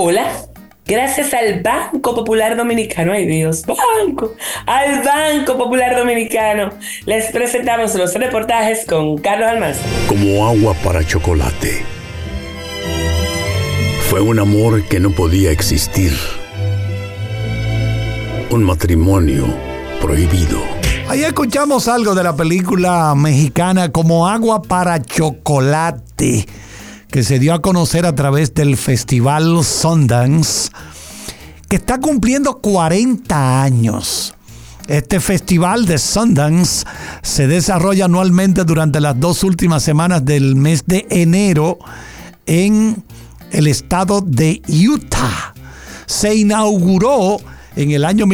Hola, gracias al Banco Popular Dominicano, ay Dios, al Banco Popular Dominicano, les presentamos los reportajes con Carlos Almanzar. Como agua para chocolate. Fue un amor que no podía existir. Un matrimonio prohibido. Ahí escuchamos algo de la película mexicana Como agua para chocolate, que se dio a conocer a través del Festival Sundance, que está cumpliendo 40 años. Este festival de Sundance se desarrolla anualmente durante las 2 últimas semanas del mes de enero en el estado de Utah. Se inauguró en el año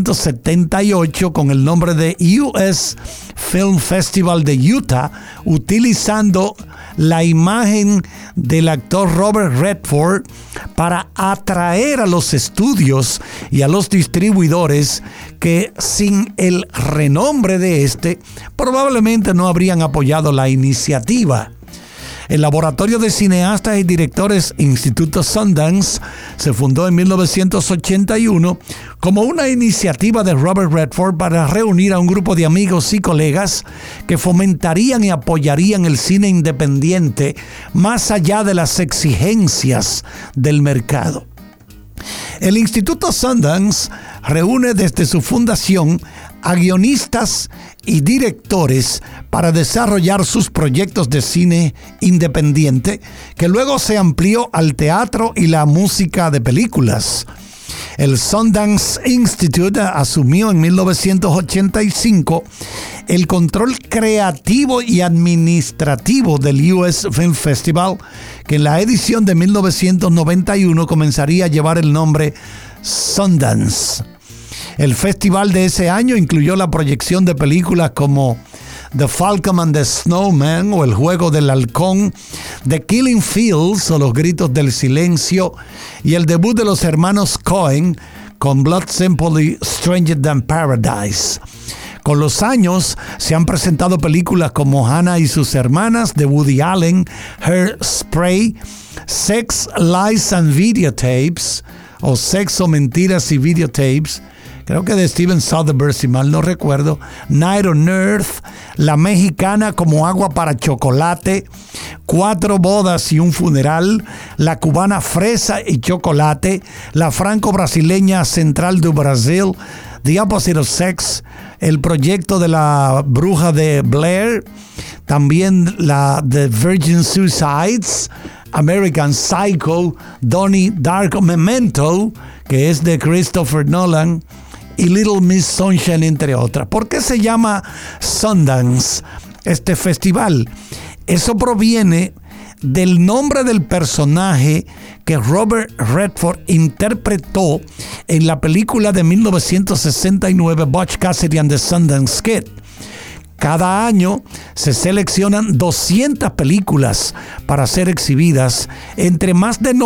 1978 con el nombre de US Film Festival de Utah, utilizando la imagen del actor Robert Redford para atraer a los estudios y a los distribuidores que sin el renombre de este probablemente no habrían apoyado la iniciativa. El Laboratorio de Cineastas y Directores Instituto Sundance se fundó en 1981 como una iniciativa de Robert Redford para reunir a un grupo de amigos y colegas que fomentarían y apoyarían el cine independiente más allá de las exigencias del mercado. El Instituto Sundance reúne desde su fundación a guionistas y directores para desarrollar sus proyectos de cine independiente, que luego se amplió al teatro y la música de películas. El Sundance Institute asumió en 1985 el control creativo y administrativo del US Film Festival, que en la edición de 1991 comenzaría a llevar el nombre Sundance. El festival de ese año incluyó la proyección de películas como The Falcon and the Snowman o El Juego del Halcón, The Killing Fields o Los Gritos del Silencio y el debut de los hermanos Coen con Blood Simple y Stranger Than Paradise. Con los años se han presentado películas como Hannah y sus hermanas de Woody Allen, Hairspray, Sex, Lies and Videotapes o Sexo, Mentiras y Videotapes, creo que de Steven Soderbergh, si mal no recuerdo, Night on Earth, La Mexicana Como agua para chocolate, 4 bodas y un funeral, La cubana Fresa y chocolate, La franco-brasileña Central do Brasil, The Opposite of Sex, El proyecto de la bruja de Blair, también la The Virgin Suicides, American Psycho, Donnie Darko, Memento, que es de Christopher Nolan, y Little Miss Sunshine, entre otras. ¿Por qué se llama Sundance este festival? Eso proviene del nombre del personaje que Robert Redford interpretó en la película de 1969 Butch Cassidy and the Sundance Kid. Cada año se seleccionan 200 películas para ser exhibidas entre más de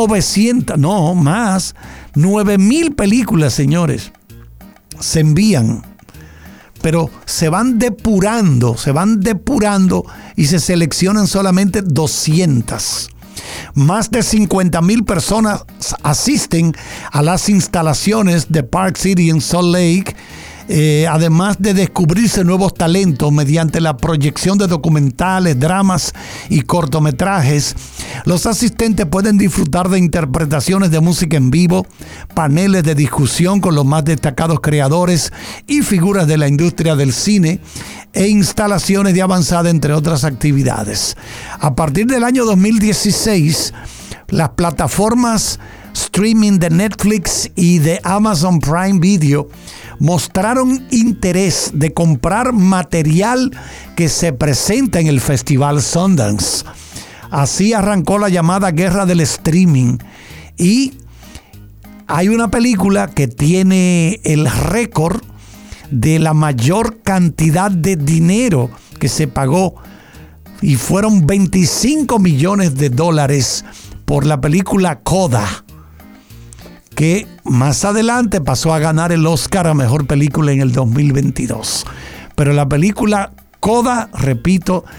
9,000 películas, señores. Se envían, pero se van depurando y se seleccionan solamente 200. Más de 50,000 personas asisten a las instalaciones de Park City en Salt Lake, además de descubrirse nuevos talentos mediante la proyección de documentales, dramas y cortometrajes. Los asistentes pueden disfrutar de interpretaciones de música en vivo, paneles de discusión con los más destacados creadores y figuras de la industria del cine e instalaciones de avanzada, entre otras actividades. A partir del año 2016, las plataformas streaming de Netflix y de Amazon Prime Video mostraron interés de comprar material que se presenta en el Festival Sundance. Así arrancó la llamada guerra del streaming, y hay una película que tiene el récord de la mayor cantidad de dinero que se pagó, y fueron $25 millones por la película Coda, que más adelante pasó a ganar el Oscar a Mejor Película en el 2022. Pero la película Coda, repito,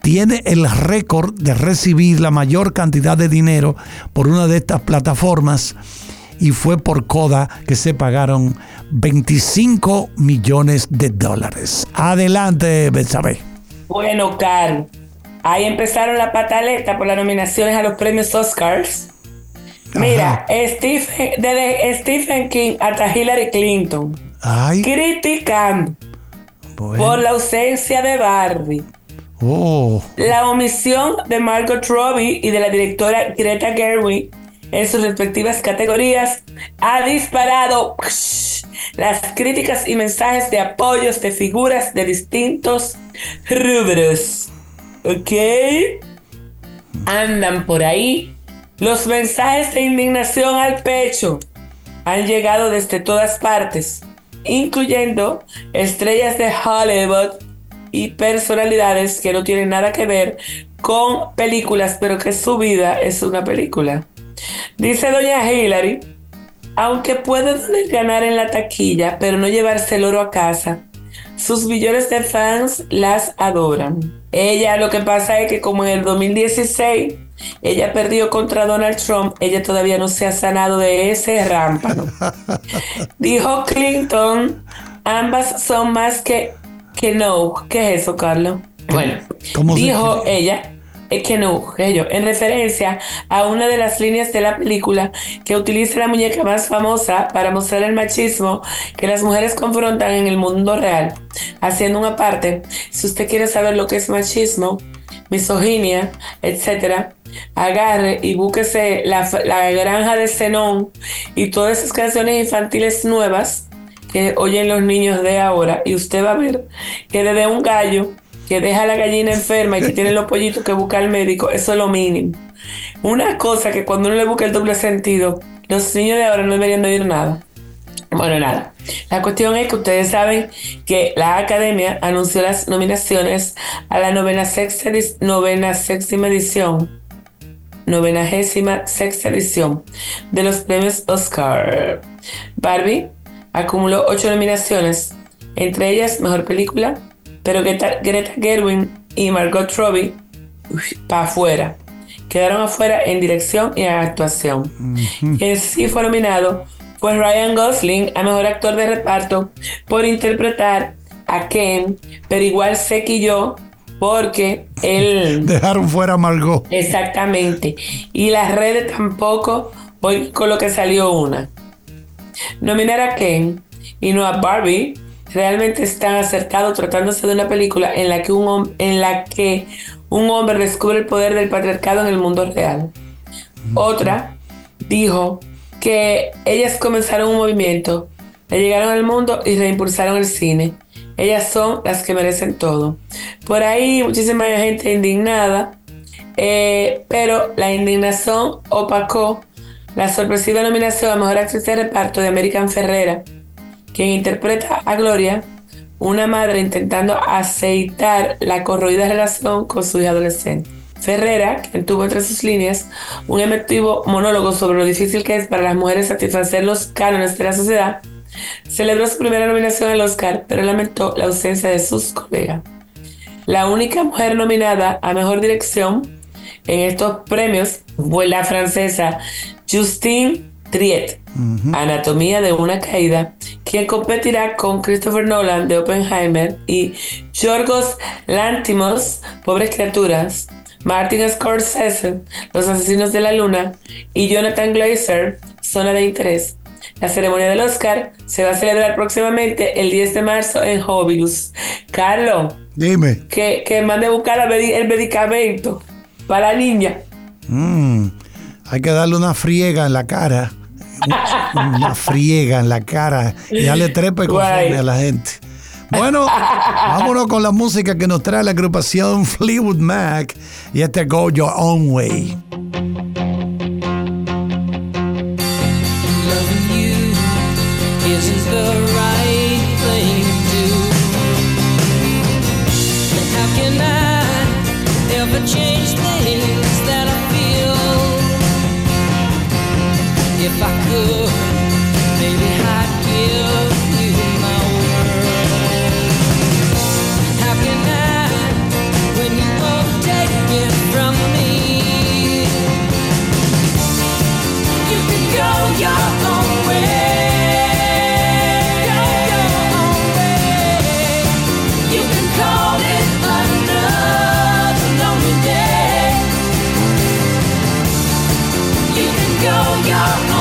tiene el récord de recibir la mayor cantidad de dinero por una de estas plataformas, y fue por Coda, que se pagaron $25 millones. Adelante, Betsabe. Bueno, Carl, ahí empezaron la pataleta por las nominaciones a los premios Oscars. Mira, desde Stephen King hasta Hillary Clinton, criticando por la ausencia de Barbie, la omisión de Margot Robbie y de la directora Greta Gerwig en sus respectivas categorías, ha disparado las críticas y mensajes de apoyos de figuras de distintos rubros. ¿Ok? Andan por ahí. Los mensajes de indignación al pecho han llegado desde todas partes, incluyendo estrellas de Hollywood y personalidades que no tienen nada que ver con películas, pero que su vida es una película. Dice doña Hillary: aunque puede ganar en la taquilla, pero no llevarse el oro a casa, sus millones de fans las adoran. Ella, lo que pasa es que como en el 2016 ella perdió contra Donald Trump, ella todavía no se ha sanado de ese rámpano. Dijo Clinton: ambas son más que no. ¿Qué es eso, Carlos? Bueno, dijo ella que no, en referencia a una de las líneas de la película que utiliza la muñeca más famosa para mostrar el machismo que las mujeres confrontan en el mundo real. Haciendo una parte, si usted quiere saber lo que es machismo, misoginia, etcétera, agarre y búsquese la granja de Zenón y todas esas canciones infantiles nuevas que oyen los niños de ahora, y usted va a ver que desde un gallo que deja a la gallina enferma y que tiene los pollitos que busca al médico, eso es lo mínimo. Una cosa que cuando uno le busca el doble sentido, los niños de ahora no deberían de oír nada. Bueno, nada. La cuestión es que ustedes saben que la Academia anunció las nominaciones a la 96ª edición de los premios Oscar. Barbie acumuló 8 nominaciones, entre ellas Mejor Película, pero Greta Gerwig y Margot Robbie para afuera. Quedaron afuera en dirección y en actuación. Quien sí fue nominado fue Ryan Gosling a Mejor Actor de Reparto por interpretar a Ken, pero igual se quilló porque él... Dejaron fuera a Margot. Exactamente. Y las redes tampoco, hoy con lo que salió una. Nominar a Ken y no a Barbie realmente están acertados, tratándose de una película en la que un hombre descubre el poder del patriarcado en el mundo real. Otra dijo que ellas comenzaron un movimiento, le llegaron al mundo y reimpulsaron el cine. Ellas son las que merecen todo. Por ahí muchísima gente indignada, pero la indignación opacó la sorpresiva nominación a Mejor Actriz de Reparto de American Ferrera, quien interpreta a Gloria, una madre intentando aceitar la corroída relación con su hija adolescente. Ferrera, quien tuvo entre sus líneas un emotivo monólogo sobre lo difícil que es para las mujeres satisfacer los cánones de la sociedad, celebró su primera nominación al Oscar, pero lamentó la ausencia de sus colegas. La única mujer nominada a Mejor Dirección en estos premios fue la francesa Justine Triet, Anatomía de una caída, quien competirá con Christopher Nolan de Oppenheimer y Yorgos Lanthimos, Pobres Criaturas, Martin Scorsese, Los Asesinos de la Luna, y Jonathan Glazer, Zona de Interés. La ceremonia del Oscar se va a celebrar próximamente el 10 de marzo en Hobius. Carlos, dime. Que mande a buscar el medicamento para la niña. Hay que darle una friega en la cara. Una friega en la cara. Y darle trepa y conforme a la gente. Bueno, vámonos con la música que nos trae la agrupación Fleetwood Mac y este Go Your Own Way. Loving you isn't the right thing to do. And how can I ever change things that I feel? If I could, maybe I'd give you my word. How can I, when you walk now.